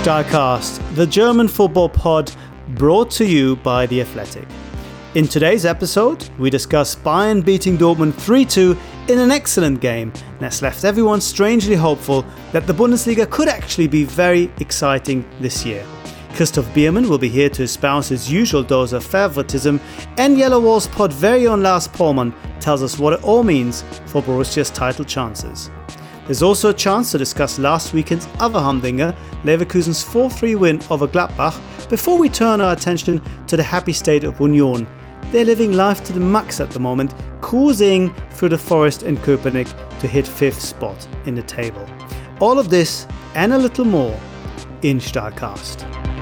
Starcast, the German football pod brought to you by The Athletic. In today's episode, we discuss Bayern beating Dortmund 3-2 in an excellent game that's left everyone strangely hopeful that the Bundesliga could actually be very exciting this year. Christoph Biermann will be here to espouse his usual dose of favoritism, and Yellow Walls pod very own Lars Pollmann tells us what it all means for Borussia's title chances. There's also a chance to discuss last weekend's other humdinger, Leverkusen's 4-3 win over Gladbach, before we turn our attention to the happy state of Union. They're living life to the max at the moment, cruising through the forest in Köpenick to hit 5th spot in the table. All of this and a little more in Starcast.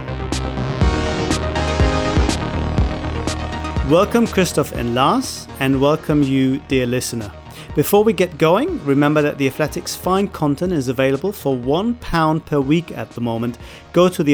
Welcome Christoph and Lars, and welcome you, dear listener. Before we get going, remember that The Athletic's fine content is available for £1 per week at the moment. Go to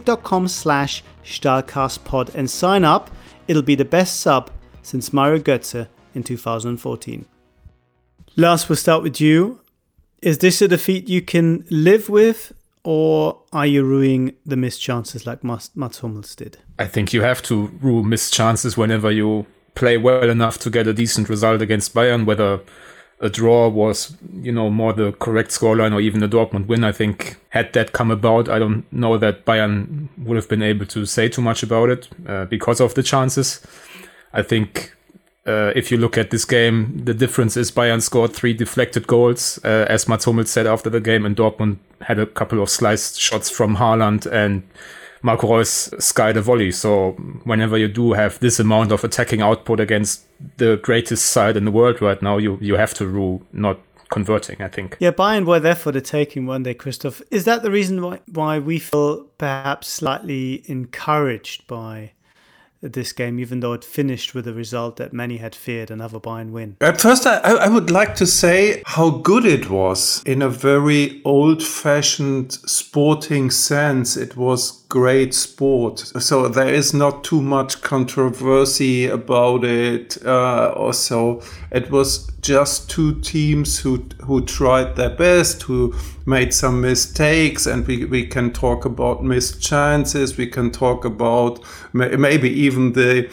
theathletic.com/StarcastPod and sign up. It'll be the best sub since Mario Götze in 2014. Lars, we'll start with you. Is this a defeat you can live with, or are you ruining the missed chances like Mats Hummels did? I think you have to rule missed chances whenever you play well enough to get a decent result against Bayern, whether a draw was, more the correct scoreline or even the Dortmund win. I think had that come about, I don't know that Bayern would have been able to say too much about it because of the chances. I think if you look at this game, the difference is Bayern scored 3 deflected goals, as Mats Hummels said after the game, and Dortmund had a couple of sliced shots from Haaland and Marco Reus skied a volley. So whenever you do have this amount of attacking output against the greatest side in the world right now, you have to rule not converting, I think. Yeah, Bayern were there for the taking one day, Christoph. Is that the reason why we feel perhaps slightly encouraged by this game, even though it finished with a result that many had feared, another Bayern win? At first, I would like to say how good it was in a very old-fashioned sporting sense. It was great sport. So there is not too much controversy about it or so. It was just two teams who tried their best, who made some mistakes, and we can talk about missed chances. We can talk about maybe even the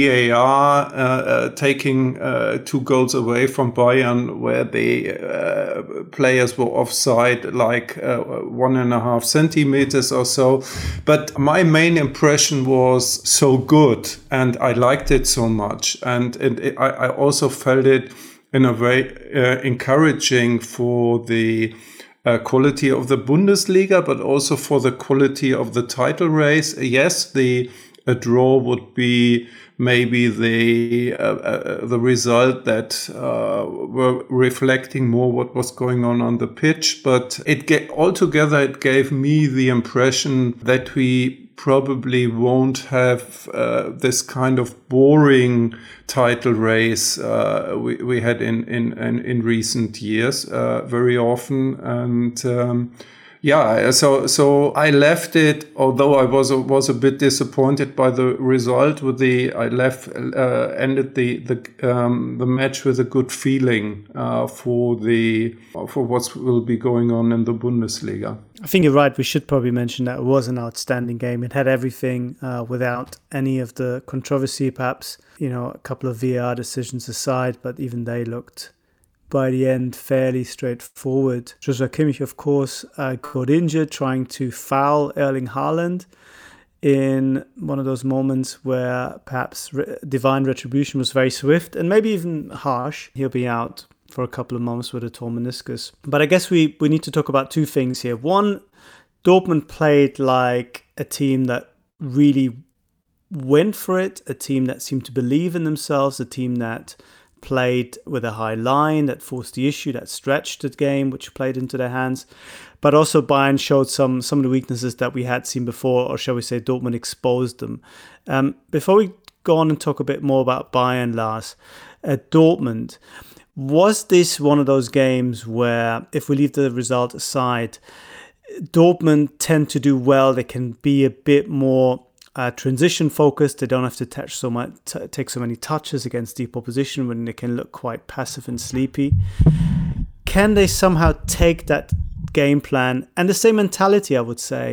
VAR taking 2 goals away from Bayern, where the players were offside like 1.5 centimeters or so. But my main impression was so good, and I liked it so much, and I also felt it in a way encouraging for the quality of the Bundesliga, but also for the quality of the title race. Yes, a draw would be maybe the result that were reflecting more what was going on the pitch, but altogether it gave me the impression that we probably won't have this kind of boring title race we had in recent years very often, and so I left it, although I was a bit disappointed by the result. Ended the match with a good feeling for what will be going on in the Bundesliga. I think you're right. We should probably mention that it was an outstanding game. It had everything without any of the controversy, perhaps, a couple of VAR decisions aside, but even they looked, by the end, fairly straightforward. Joshua Kimmich, of course, got injured trying to foul Erling Haaland in one of those moments where perhaps divine retribution was very swift and maybe even harsh. He'll be out for a couple of months with a torn meniscus. But I guess we need to talk about 2 things here. One, Dortmund played like a team that really went for it, a team that seemed to believe in themselves, a team that played with a high line, that forced the issue, that stretched the game, which played into their hands. But also Bayern showed some of the weaknesses that we had seen before, or shall we say Dortmund exposed them. Before we go on and talk a bit more about Bayern, Lars, at Dortmund, was this one of those games where, if we leave the result aside, Dortmund tend to do well, they can be a bit more transition focused. They don't have to take so many touches against deep opposition when they can look quite passive and sleepy. Can they somehow take that game plan and the same mentality, I would say,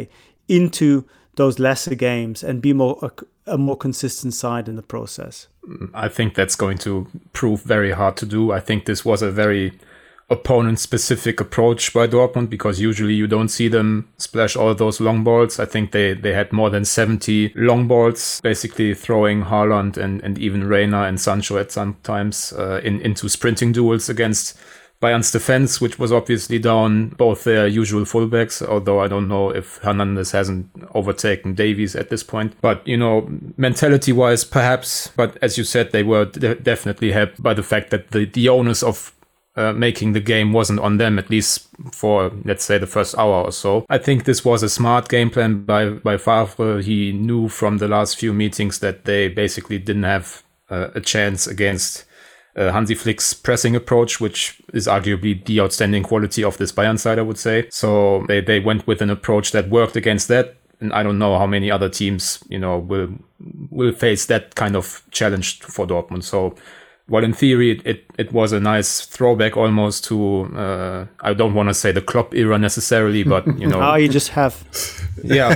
into those lesser games and be a more consistent side in the process? I think that's going to prove very hard to do. I think this was a very opponent-specific approach by Dortmund, because usually you don't see them splash all those long balls. I think they had more than 70 long balls, basically throwing Haaland and even Reina and Sancho at some times into sprinting duels against Bayern's defense, which was obviously down both their usual fullbacks, although I don't know if Hernandez hasn't overtaken Davies at this point. But, mentality-wise, perhaps. But as you said, they were definitely helped by the fact that the onus of making the game wasn't on them, at least for, let's say, the first hour or so. I think this was a smart game plan by Favre. He knew from the last few meetings that they basically didn't have a chance against Hansi Flick's pressing approach, which is arguably the outstanding quality of this Bayern side, I would say. So they went with an approach that worked against that. And I don't know how many other teams, will face that kind of challenge for Dortmund. So, well, in theory, it was a nice throwback almost to, I don't want to say the Klopp era necessarily, but, you just have. Yeah.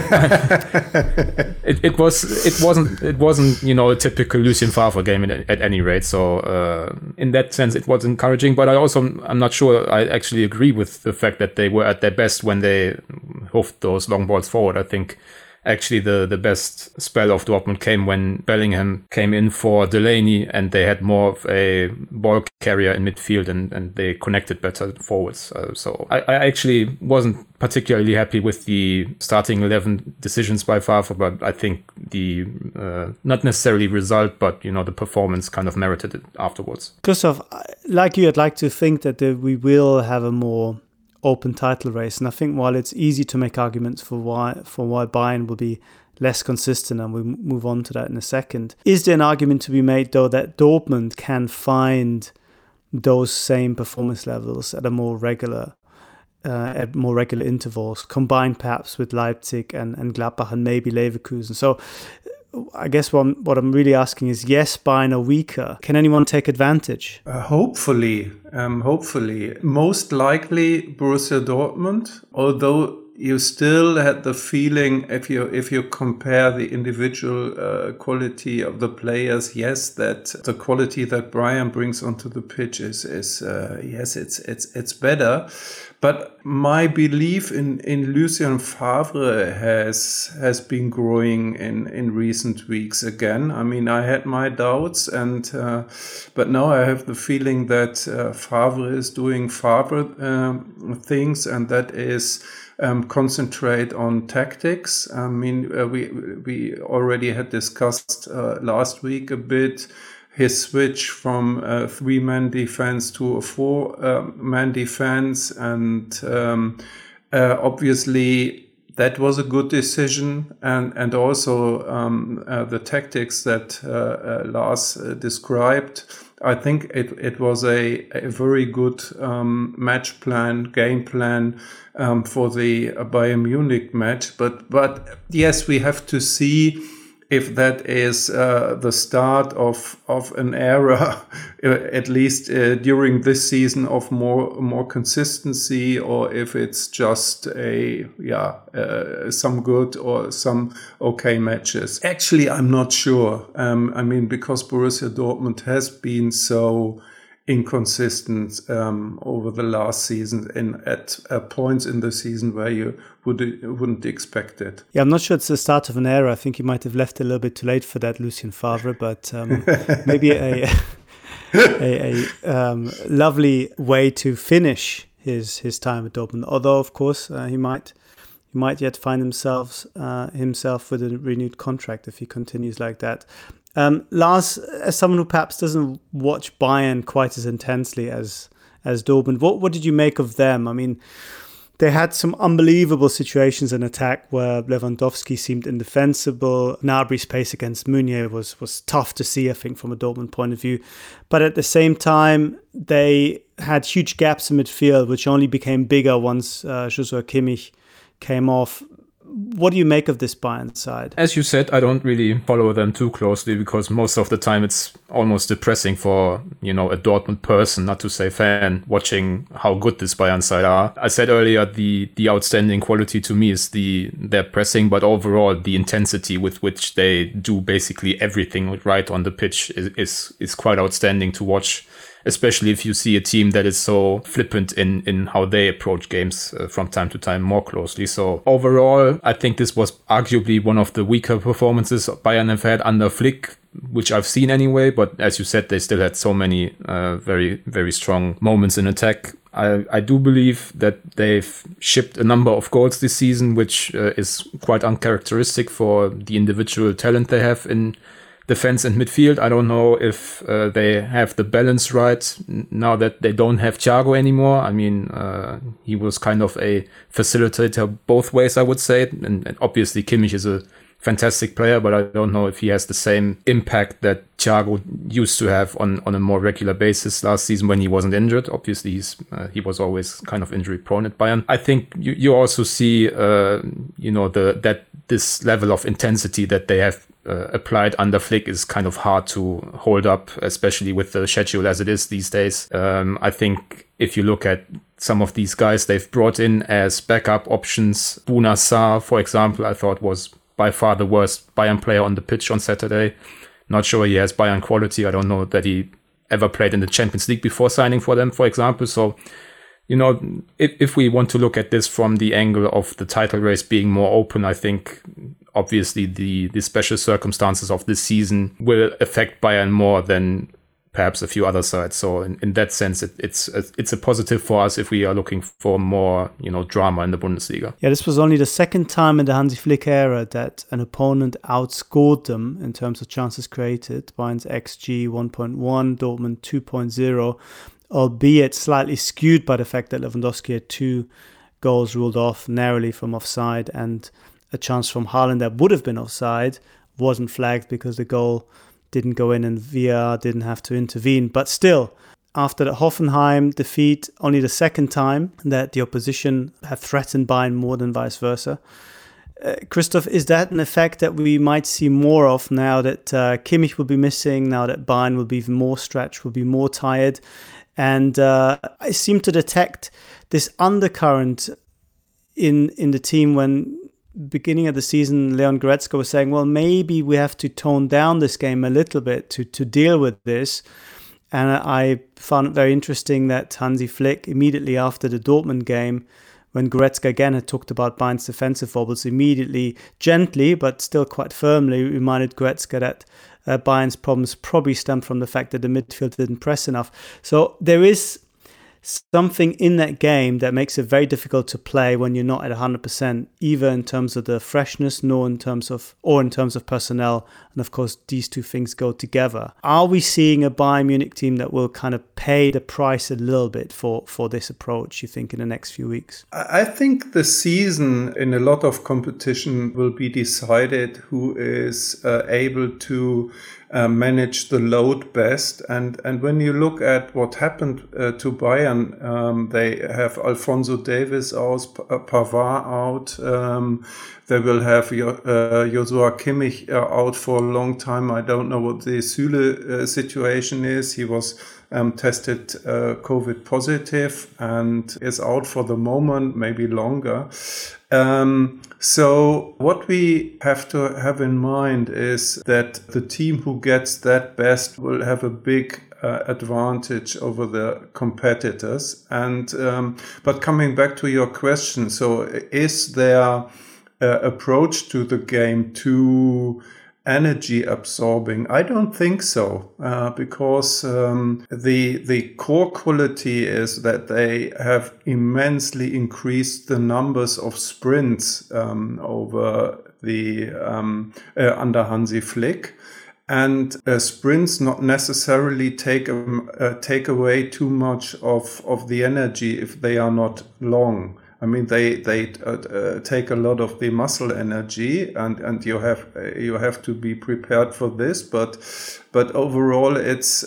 it wasn't, a typical Lucien Favre game at any rate. So, in that sense, it was encouraging, but I'm not sure I actually agree with the fact that they were at their best when they hoofed those long balls forward. I think actually the best spell of Dortmund came when Bellingham came in for Delaney and they had more of a ball carrier in midfield and they connected better forwards. So I actually wasn't particularly happy with the starting 11 decisions by Favre, but I think the not necessarily result, but the performance kind of merited it afterwards. Christoph, like you, I'd like to think that we will have a more open title race, and I think while it's easy to make arguments for why Bayern will be less consistent, and we'll move on to that in a second, is there an argument to be made though that Dortmund can find those same performance levels at more regular intervals, combined perhaps with Leipzig and Gladbach and maybe Leverkusen? So I guess what I'm really asking is, yes, Bayern are weaker. Can anyone take advantage? Hopefully. Most likely Borussia Dortmund, although you still had the feeling, if you compare the individual quality of the players, yes, that the quality that Bayern brings onto the pitch is it's better. But my belief in Lucien Favre has been growing in recent weeks again. I mean, I had my doubts, but now I have the feeling that Favre is doing Favre things, and that is concentrate on tactics. I mean, we already had discussed last week a bit his switch from a 3-man defense to a 4-man defense, and obviously that was a good decision, and also the tactics that Lars described. I think it was a very good game plan for the Bayern Munich match. But yes, we have to see if that is the start of an era, at least during this season, of more consistency, or if it's just some good or some okay matches. Actually, I'm not sure. I mean, because Borussia Dortmund has been so inconsistent over the last season at points in the season where you wouldn't expect it. Yeah, I'm not sure it's the start of an era. I think you might have left a little bit too late for that, Lucien Favre, but maybe a lovely way to finish his time at Dortmund. Although, of course, he might yet find himself with a renewed contract if he continues like that. Lars, as someone who perhaps doesn't watch Bayern quite as intensely as Dortmund, what did you make of them? I mean, they had some unbelievable situations in attack where Lewandowski seemed indefensible. Gnabry's pace against Meunier was tough to see, I think, from a Dortmund point of view. But at the same time, they had huge gaps in midfield, which only became bigger once Joshua Kimmich came off. what do you make of this Bayern side? As you said, I don't really follow them too closely because most of the time it's almost depressing for, a Dortmund person, not to say fan, watching how good this Bayern side are. I said earlier, the outstanding quality to me is their pressing, but overall the intensity with which they do basically everything right on the pitch is quite outstanding to watch. Especially if you see a team that is so flippant in how they approach games from time to time more closely. So overall, I think this was arguably one of the weaker performances Bayern have had under Flick, which I've seen anyway. But as you said, they still had so many very, very strong moments in attack. I do believe that they've shipped a number of goals this season, which is quite uncharacteristic for the individual talent they have in defense and midfield. I don't know if they have the balance right now that they don't have Thiago anymore. I mean, he was kind of a facilitator both ways, I would say. And obviously Kimmich is a fantastic player, but I don't know if he has the same impact that Thiago used to have on a more regular basis last season when he wasn't injured. Obviously, he was always kind of injury prone at Bayern. I think you also see, that this level of intensity that they have applied under Flick is kind of hard to hold up, especially with the schedule as it is these days. I think if you look at some of these guys they've brought in as backup options, Bouna Sarr, for example, I thought was by far the worst Bayern player on the pitch on Saturday. Not sure he has Bayern quality. I don't know that he ever played in the Champions League before signing for them, for example. So, if we want to look at this from the angle of the title race being more open, I think obviously the special circumstances of this season will affect Bayern more than perhaps a few other sides. So in that sense, it's a positive for us if we are looking for more, drama in the Bundesliga. Yeah, this was only the second time in the Hansi Flick era that an opponent outscored them in terms of chances created. Bayern's XG 1.1, Dortmund 2.0, albeit slightly skewed by the fact that Lewandowski had 2 goals ruled off narrowly from offside, and a chance from Haaland that would have been offside wasn't flagged because the goal didn't go in and VAR didn't have to intervene. But still, after the Hoffenheim defeat, only the second time that the opposition have threatened Bayern more than vice versa. Christoph, is that an effect that we might see more of now that Kimmich will be missing, now that Bayern will be even more stretched, will be more tired? And I seem to detect this undercurrent in the team when beginning of the season, Leon Goretzka was saying, well, maybe we have to tone down this game a little bit to deal with this. And I found it very interesting that Hansi Flick, immediately after the Dortmund game, when Goretzka again had talked about Bayern's defensive wobbles, immediately, gently, but still quite firmly, reminded Goretzka that Bayern's problems probably stemmed from the fact that the midfield didn't press enough. So there is something in that game that makes it very difficult to play when you're not at 100%, either in terms of the freshness, nor in terms of personnel. And of course, these two things go together. Are we seeing a Bayern Munich team that will kind of pay the price a little bit for this approach, you think, in the next few weeks? I think the season in a lot of competition will be decided who is able to manage the load best. And when you look at what happened to Bayern, they have Alphonso Davies out, Pavard out. They will have Joshua Kimmich out for a long time. I don't know what the Süle situation is. He was tested COVID positive and is out for the moment, maybe longer. So what we have to have in mind is that the team who gets that best will have a big advantage over the competitors. And but coming back to your question, so is their approach to the game too energy absorbing? I don't think so, because the core quality is that they have immensely increased the numbers of sprints over the under Hansi Flick. And sprints not necessarily take away too much of the energy if they are not long. I mean, they take a lot of the muscle energy, and you have to be prepared for this. But overall, it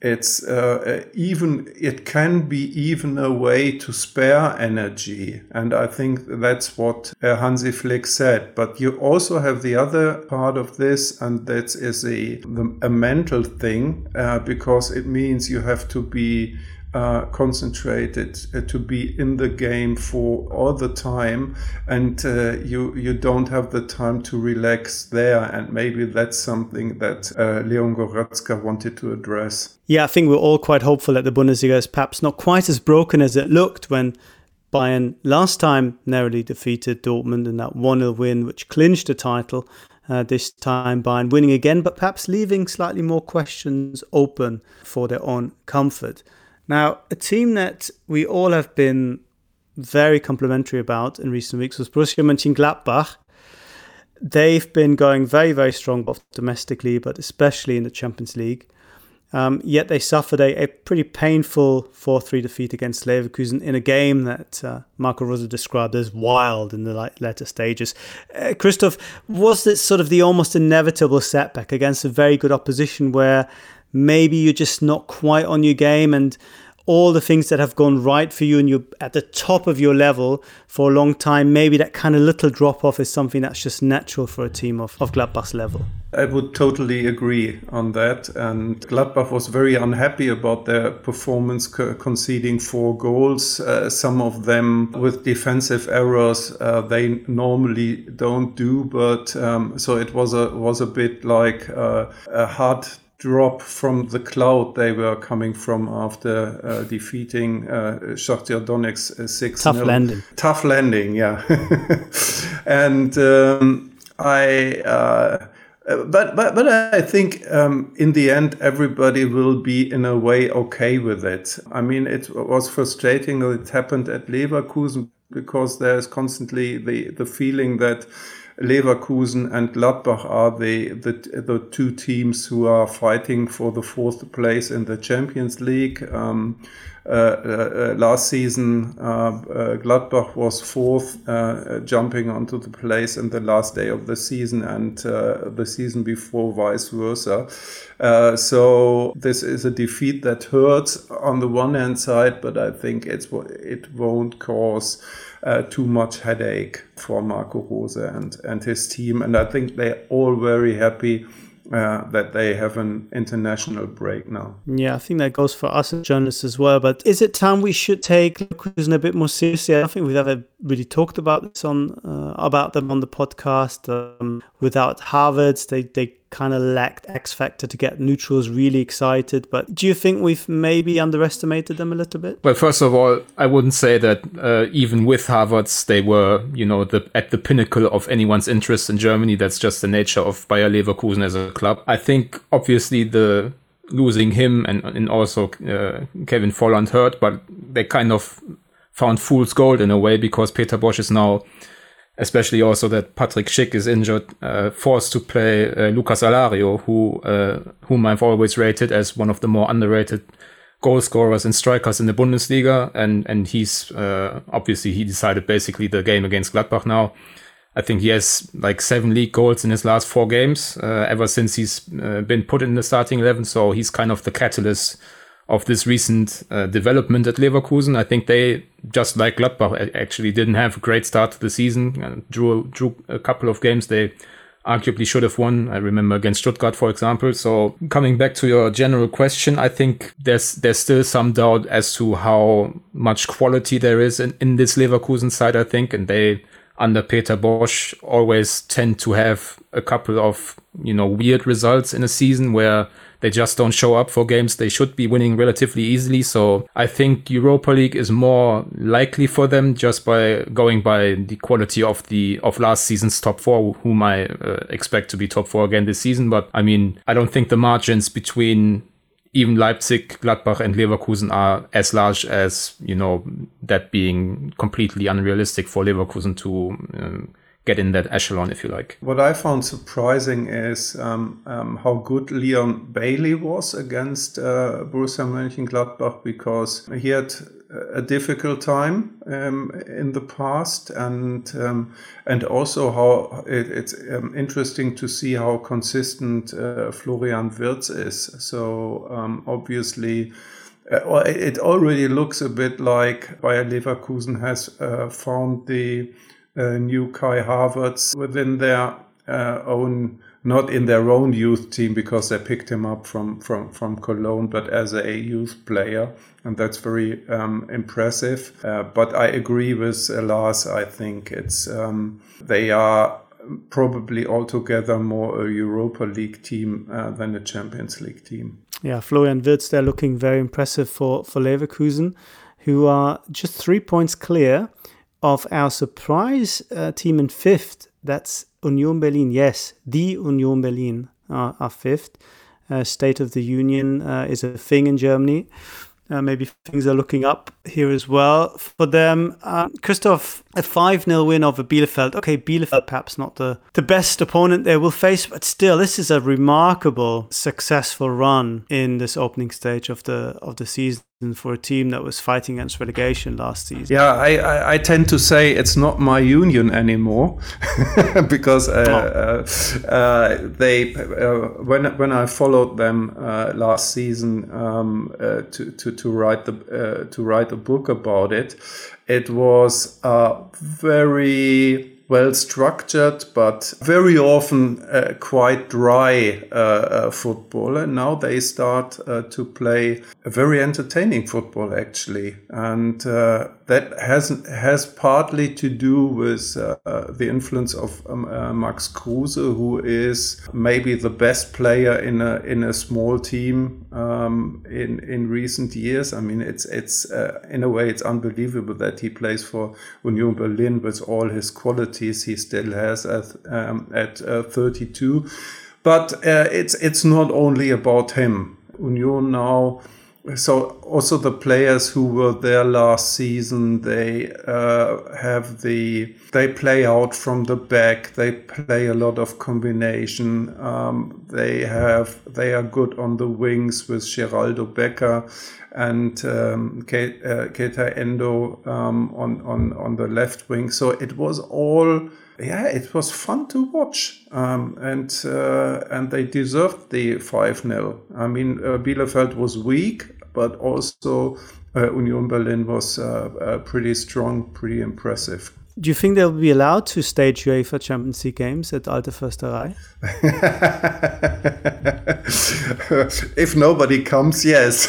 can be even a way to spare energy, and I think that's what Hansi Flick said. But you also have the other part of this, and that is a mental thing, because it means you have to be concentrated, to be in the game for all the time, and you don't have the time to relax there, and maybe that's something that Leon Goretzka wanted to address. Yeah, I think we're all quite hopeful that the Bundesliga is perhaps not quite as broken as it looked when Bayern last time narrowly defeated Dortmund in that 1-0 win, which clinched the title. This time Bayern winning again, but perhaps leaving slightly more questions open for their own comfort. Now, a team that we all have been very complimentary about in recent weeks was Borussia Mönchengladbach. They've been going very, very strong both domestically, but especially in the Champions League. Yet they suffered a pretty painful 4-3 defeat against Leverkusen in a game that Marco Rose described as wild in the latter stages. Christoph, was this sort of the almost inevitable setback against a very good opposition where maybe you're just not quite on your game, and all the things that have gone right for you and you're at the top of your level for a long time, maybe that kind of little drop off is something that's just natural for a team of Gladbach's level? I would totally agree on that. And Gladbach was very unhappy about their performance, conceding 4 goals, some of them with defensive errors they normally don't do. But so it was a bit like a hard drop from the cloud they were coming from after defeating Shakhtar Donetsk 6-0. Tough landing, yeah. And But I think in the end everybody will be in a way okay with it. I mean, it was frustrating that it happened at Leverkusen because there's constantly the feeling that Leverkusen and Gladbach are the two teams who are fighting for the 4th place in the Champions League. Last season, Gladbach was 4th, jumping onto the place in the last day of the season, and the season before vice versa. So this is a defeat that hurts on the one hand side, but I think it won't cause too much headache for Marco Rose and his team. And I think they're all very happy that they have an international break now. Yeah, I think that goes for us as journalists as well. But is it time we should take Leverkusen a bit more seriously? I don't think we've ever really talked about this about them on the podcast. Without Havertz, they kind of lacked X factor to get neutrals really excited. But do you think we've maybe underestimated them a little bit? Well, first of all, I wouldn't say that even with Havertz, they were, at the pinnacle of anyone's interest in Germany. That's just the nature of Bayer Leverkusen as a club. I think obviously the losing him and also Kevin Volland hurt, but they kind of found fool's gold in a way, because Peter Bosz is now, especially also that Patrick Schick is injured, forced to play Lucas Alario, whom I've always rated as one of the more underrated goal scorers and strikers in the Bundesliga. And he's obviously he decided basically the game against Gladbach now. I think he has like 7 league goals in his last 4 games ever since he's been put in the starting 11. So he's kind of the catalyst of this recent development at Leverkusen. I think they, just like Gladbach, actually didn't have a great start to the season. Drew a couple of games they arguably should have won. I remember against Stuttgart, for example. So coming back to your general question, I think there's still some doubt as to how much quality there is in this Leverkusen side, I think. And they, under Peter Bosz, always tend to have a couple of, weird results in a season where they just don't show up for games they should be winning relatively easily. So I think Europa League is more likely for them, just by going by the quality of last season's top 4, whom I expect to be top 4 again this season. But I mean, I don't think the margins between even Leipzig, Gladbach and Leverkusen are as large as, that being completely unrealistic for Leverkusen to get in that echelon, if you like. What I found surprising is how good Leon Bailey was against Borussia Mönchengladbach, because he had a difficult time in the past, and also how it's interesting to see how consistent Florian Wirtz is. So obviously, it already looks a bit like Bayer Leverkusen has found the new Kai Havertz within their own. Not in their own youth team because they picked him up from Cologne, but as a youth player. And that's very impressive. But I agree with Lars. I think they are probably altogether more a Europa League team than a Champions League team. Yeah, Florian Wirtz, they're looking very impressive for Leverkusen, who are just 3 points clear of our surprise team in fifth. That's Union Berlin. Yes, the Union Berlin are fifth. State of the Union is a thing in Germany. Maybe things are looking up here as well for them. Christoph, a 5-0 win over Bielefeld. Okay, Bielefeld perhaps not the best opponent they will face, but still, this is a remarkable, successful run in this opening stage of the season for a team that was fighting against relegation last season. Yeah, I tend to say it's not my Union anymore because they when I followed them last season to write a book about it, it was very well structured, but very often quite dry football. And now they start to play a very entertaining football, actually. And that has partly to do with the influence of Max Kruse, who is maybe the best player in a small team in recent years. I mean, it's in a way it's unbelievable that he plays for Union Berlin with all his qualities he still has at 32. But it's not only about him. Union now. So also the players who were there last season, they play out from the back. They play a lot of combination. They are good on the wings with Geraldo Becker and Keita Endo on the left wing. So it was all. Yeah, it was fun to watch, and they deserved the 5-0. I mean, Bielefeld was weak, but also Union Berlin was pretty strong, pretty impressive. Do you think they'll be allowed to stage UEFA Champions League games at Alte Försterei? If nobody comes, yes.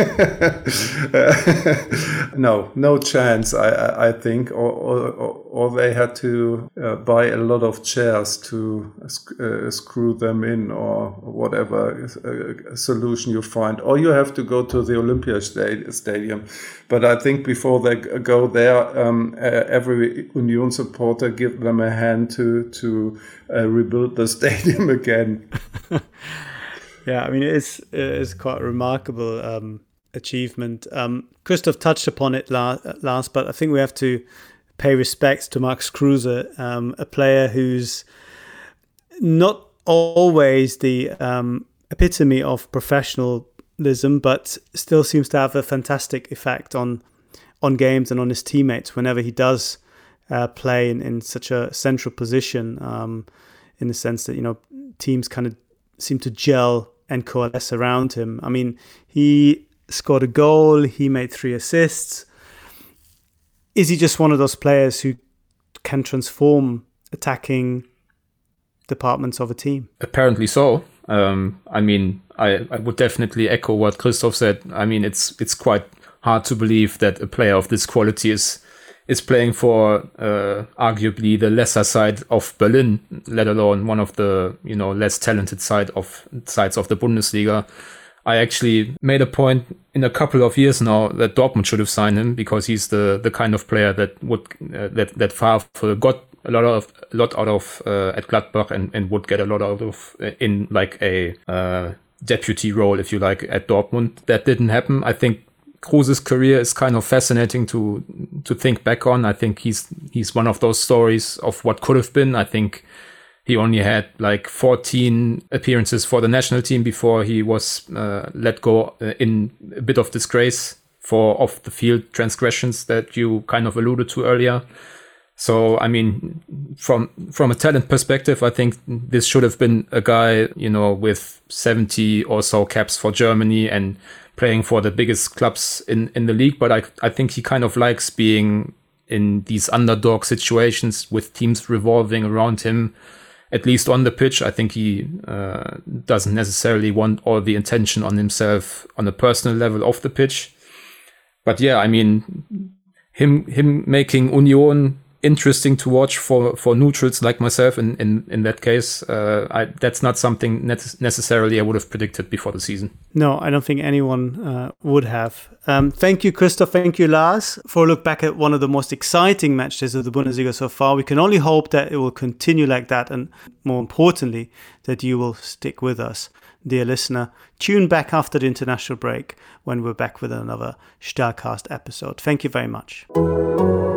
No chance, I think. Or they had to buy a lot of chairs to screw them in, or whatever solution you find. Or you have to go to the Olympia Stadium. But I think before they go there, every Union supporter give them a hand to rebuild the stadium again. Yeah, I mean, it's quite a remarkable achievement. Christoph touched upon it last, but I think we have to pay respects to Max Kruse, a player who's not always the epitome of professionalism, but still seems to have a fantastic effect on games and on his teammates whenever he does play in such a central position, in the sense that, you know, teams kind of seem to gel and coalesce around him. I mean, he scored a goal, he made 3 assists. Is he just one of those players who can transform attacking departments of a team? Apparently so. I mean, I would definitely echo what Christoph said. I mean, it's quite hard to believe that a player of this quality is playing for arguably the lesser side of Berlin, let alone one of the, you know, less talented sides of the Bundesliga. I actually made a point in a couple of years now that Dortmund should have signed him, because he's the kind of player that would that Favre got a lot out of at Gladbach and would get a lot out of in like a deputy role, if you like, at Dortmund. That didn't happen. I think Kruse's career is kind of fascinating to think back on. I think he's one of those stories of what could have been. I think he only had like 14 appearances for the national team before he was let go in a bit of disgrace for off-the-field transgressions that you kind of alluded to earlier. So, I mean, from a talent perspective, I think this should have been a guy, with 70 or so caps for Germany and playing for the biggest clubs in the league. But I think he kind of likes being in these underdog situations with teams revolving around him, at least on the pitch. I think he doesn't necessarily want all the attention on himself on a personal level off the pitch. But yeah, I mean, him making Union interesting to watch for neutrals like myself in that case, that's not something necessarily I would have predicted before the season. No, I don't think anyone would have. Thank you, Christoph. Thank you, Lars, for a look back at one of the most exciting matches of the Bundesliga so far. We can only hope that it will continue like that, and more importantly, that you will stick with us. Dear listener, tune back after the international break when we're back with another Starcast episode. Thank you very much.